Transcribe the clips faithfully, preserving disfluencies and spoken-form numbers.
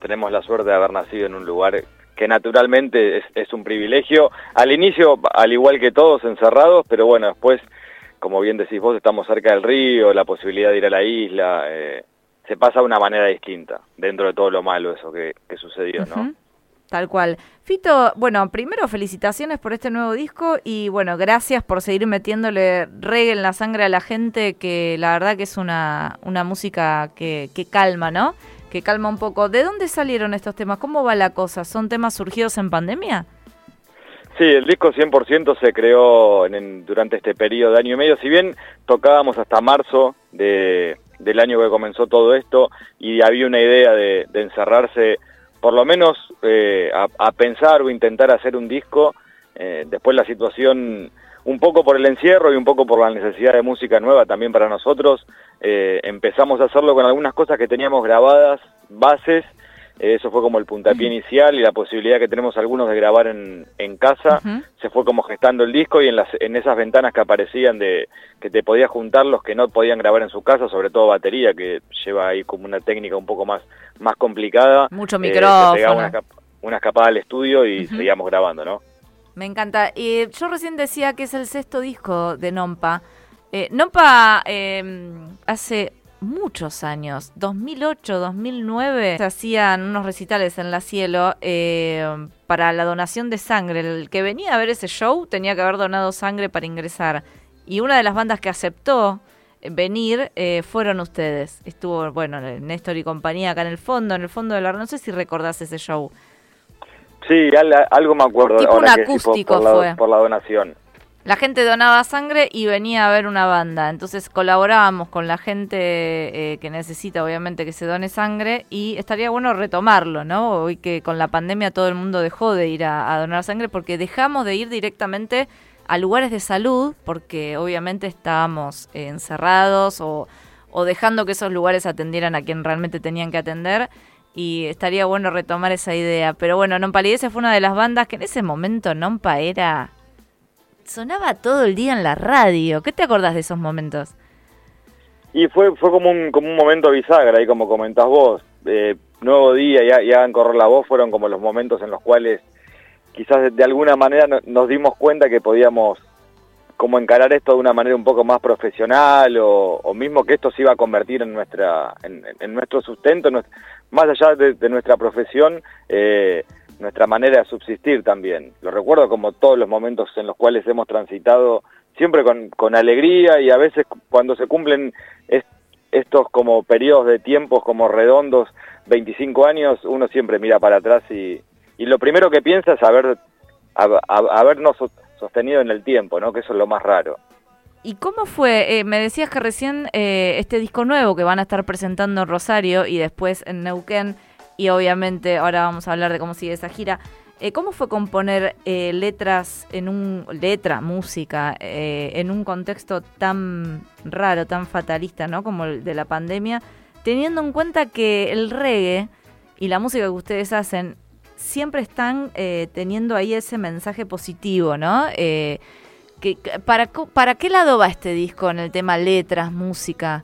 tenemos la suerte de haber nacido en un lugar que naturalmente es, es un privilegio. Al inicio, al igual que todos, encerrados, pero bueno, después, como bien decís vos, estamos cerca del río, la posibilidad de ir a la isla, eh, se pasa de una manera distinta, dentro de todo lo malo eso que, que sucedió, ¿no? Uh-huh. Tal cual. Fito, bueno, primero felicitaciones por este nuevo disco y bueno, gracias por seguir metiéndole reggae en la sangre a la gente, que la verdad que es una, una música que, que calma, ¿no? Que calma un poco. ¿De dónde salieron estos temas? ¿Cómo va la cosa? ¿Son temas surgidos en pandemia? Sí, el disco cien por ciento se creó en, en, durante este periodo de año y medio. Si bien tocábamos hasta marzo de, del año que comenzó todo esto y había una idea de, de encerrarse por lo menos eh, a, a pensar o intentar hacer un disco, eh, después la situación, un poco por el encierro y un poco por la necesidad de música nueva también para nosotros, eh, empezamos a hacerlo con algunas cosas que teníamos grabadas, bases, eh, eso fue como el puntapié uh-huh. inicial, y la posibilidad que tenemos algunos de grabar en, en casa, uh-huh. se fue como gestando el disco, y en, las, en esas ventanas que aparecían de que te podías juntar los que no podían grabar en su casa, sobre todo batería, que lleva ahí como una técnica un poco más, más complicada. Mucho micrófono. Eh, pegaba una, una escapada al estudio y uh-huh. seguíamos grabando, ¿no? Me encanta. Y yo recién decía que es el sexto disco de Nompa. Eh, Nompa eh, hace muchos años, dos mil ocho, dos mil nueve, se hacían unos recitales en La Cielo eh, para la donación de sangre. El que venía a ver ese show tenía que haber donado sangre para ingresar. Y una de las bandas que aceptó venir eh, fueron ustedes. Estuvo, bueno, Néstor y compañía acá en el fondo, en el fondo de la... No sé si recordás ese show. Sí, algo me acuerdo. Tipo ahora un que acústico por, por fue. La, por la donación. La gente donaba sangre y venía a ver una banda. Entonces colaborábamos con la gente eh, que necesita, obviamente, que se done sangre. Y estaría bueno retomarlo, ¿no? Hoy que con la pandemia todo el mundo dejó de ir a, a donar sangre, porque dejamos de ir directamente a lugares de salud, porque obviamente estábamos eh, encerrados o, o dejando que esos lugares atendieran a quien realmente tenían que atender. Y estaría bueno retomar esa idea. Pero bueno, Nompa Lidese fue una de las bandas que en ese momento Nompa era... sonaba todo el día en la radio. ¿Qué te acordás de esos momentos? Y fue fue como un como un momento bisagra, ahí como comentás vos. Eh, Nuevo Día y, y Hagan Correr la Voz fueron como los momentos en los cuales quizás de, de alguna manera no, nos dimos cuenta que podíamos como encarar esto de una manera un poco más profesional, o, o mismo que esto se iba a convertir en nuestra en, en nuestro sustento, en nuestra, más allá de, de nuestra profesión, eh, nuestra manera de subsistir también. Lo recuerdo como todos los momentos en los cuales hemos transitado, siempre con, con alegría, y a veces cuando se cumplen est, estos como periodos de tiempos como redondos, veinticinco años, uno siempre mira para atrás y, y lo primero que piensa es haber, habernos sostenido en el tiempo, ¿no? Que eso es lo más raro. ¿Y cómo fue? Eh, me decías que recién eh, este disco nuevo que van a estar presentando en Rosario y después en Neuquén, y obviamente ahora vamos a hablar de cómo sigue esa gira. Eh, ¿Cómo fue componer eh, letras en un letra, música, eh, en un contexto tan raro, tan fatalista, ¿no? Como el de la pandemia, teniendo en cuenta que el reggae y la música que ustedes hacen siempre están eh, teniendo ahí ese mensaje positivo, ¿no? Eh, que, para, ¿Para qué lado va este disco en el tema letras, música?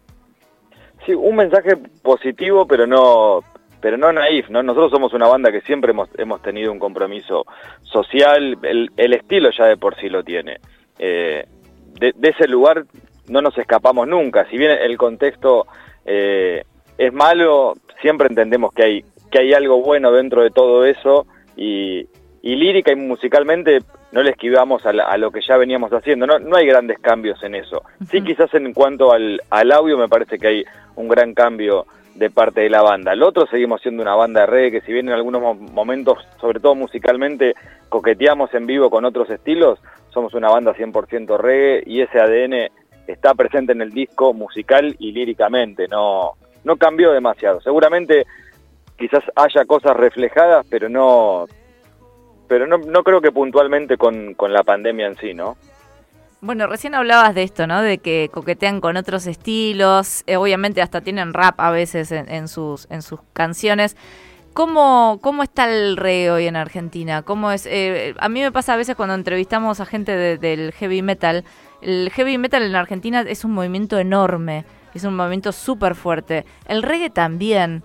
Sí, un mensaje positivo, pero no... pero no naif, ¿no? Nosotros somos una banda que siempre hemos, hemos tenido un compromiso social, el, el estilo ya de por sí lo tiene. Eh, de, de ese lugar no nos escapamos nunca. Si bien el contexto eh, es malo, siempre entendemos que hay, que hay algo bueno dentro de todo eso, y, y lírica y musicalmente no le esquivamos a, la, a lo que ya veníamos haciendo. No, no hay grandes cambios en eso. Sí, quizás en cuanto al, al audio me parece que hay un gran cambio de parte de la banda. El otro, seguimos siendo una banda de reggae que, si bien en algunos momentos, sobre todo musicalmente, coqueteamos en vivo con otros estilos, somos una banda cien por ciento reggae, y ese A D N está presente en el disco musical y líricamente. No, no cambió demasiado. Seguramente quizás haya cosas reflejadas, pero no pero no, no creo que puntualmente con, con la pandemia en sí, ¿no? Bueno, recién hablabas de esto, ¿no? De que coquetean con otros estilos, eh, obviamente hasta tienen rap a veces en, en sus en sus canciones. ¿Cómo, cómo está el reggae hoy en Argentina? ¿Cómo es? Eh, a mí me pasa a veces cuando entrevistamos a gente de, del heavy metal. El heavy metal en Argentina es un movimiento enorme, es un movimiento súper fuerte. El reggae también.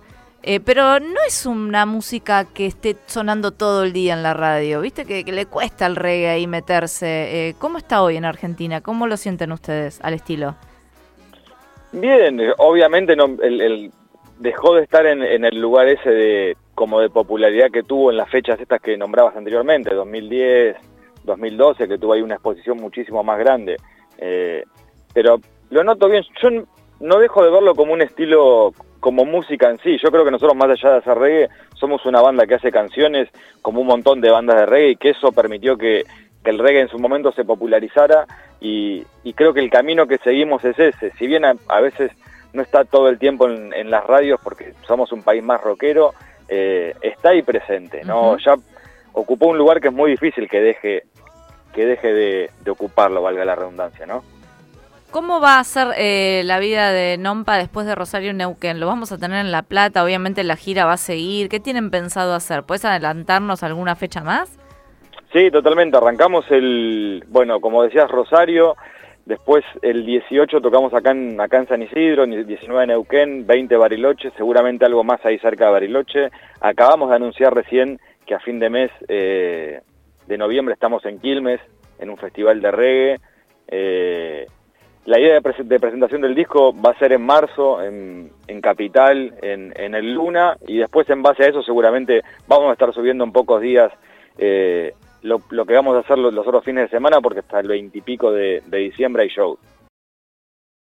Eh, pero no es una música que esté sonando todo el día en la radio, ¿viste? Que, que le cuesta al reggae ahí meterse. Eh, ¿Cómo está hoy en Argentina? ¿Cómo lo sienten ustedes al estilo? Bien, obviamente no, el, el dejó de estar en, en el lugar ese de como de popularidad que tuvo en las fechas estas que nombrabas anteriormente, dos mil diez, dos mil doce, que tuvo ahí una exposición muchísimo más grande. Eh, pero lo noto bien, yo no dejo de verlo como un estilo, como música en sí. Yo creo que nosotros, más allá de hacer reggae, somos una banda que hace canciones como un montón de bandas de reggae, y que eso permitió que, que el reggae en su momento se popularizara, y, y creo que el camino que seguimos es ese. Si bien a, a veces no está todo el tiempo en, en las radios porque somos un país más rockero, eh, está ahí presente, ¿no? Uh-huh. Ya ocupó un lugar que es muy difícil que deje que deje de, de ocuparlo, valga la redundancia, ¿no? ¿Cómo va a ser eh, la vida de Nompa después de Rosario y Neuquén? ¿Lo vamos a tener en La Plata? Obviamente la gira va a seguir. ¿Qué tienen pensado hacer? ¿Puedes adelantarnos alguna fecha más? Sí, totalmente. Arrancamos el, bueno, como decías, Rosario. Después el dieciocho tocamos acá en, acá en San Isidro, diecinueve Neuquén, veinte Bariloche, seguramente algo más ahí cerca de Bariloche. Acabamos de anunciar recién que a fin de mes eh, de noviembre estamos en Quilmes, en un festival de reggae. Eh, la idea de, pre de presentación del disco va a ser en marzo, en, en Capital, en, en el Luna, y después en base a eso seguramente vamos a estar subiendo en pocos días eh, lo, lo que vamos a hacer los, los otros fines de semana, porque hasta el veintipico de, de diciembre hay show.